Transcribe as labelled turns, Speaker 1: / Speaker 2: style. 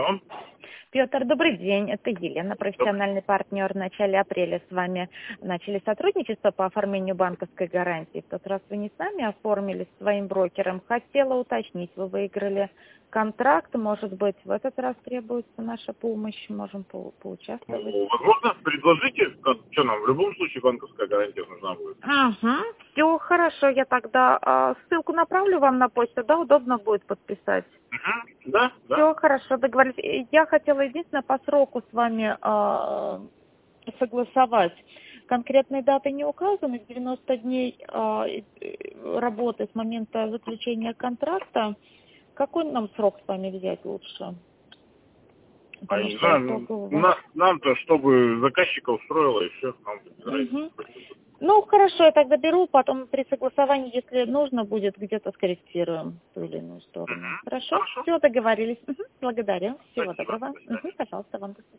Speaker 1: Алло.
Speaker 2: Петр, добрый день. Это Елена, профессиональный партнер. В начале апреля с вами начали сотрудничество по оформлению банковской гарантии. В тот раз вы не сами оформили с своим брокером. Хотела уточнить, вы выиграли контракт. Может быть, в этот раз требуется наша помощь. Можем поучаствовать.
Speaker 1: Возможно, предложите, что нам в любом случае банковская гарантия нужна будет.
Speaker 2: Ага, все хорошо. Я тогда ссылку направлю вам на почту, да, удобно будет подписать.
Speaker 1: Да, да.
Speaker 2: Все хорошо, договорились. Я хотела единственное по сроку с вами согласовать. Конкретной даты не указаны, 90 дней работы с момента заключения контракта. Какой нам срок с вами взять лучше?
Speaker 1: А
Speaker 2: Потому
Speaker 1: не
Speaker 2: что
Speaker 1: знаю,
Speaker 2: итогового...
Speaker 1: нам-то, чтобы заказчика устроило, и все, нам
Speaker 2: Угу. Ну, хорошо, я тогда беру, потом при согласовании, если нужно будет, где-то скорректируем в ту или иную сторону. Хорошо?
Speaker 1: Хорошо.
Speaker 2: Все, договорились. Угу. Благодарю. Всего
Speaker 1: Спасибо.
Speaker 2: доброго.
Speaker 1: До свидания.
Speaker 2: Угу. Пожалуйста, вам до свидания.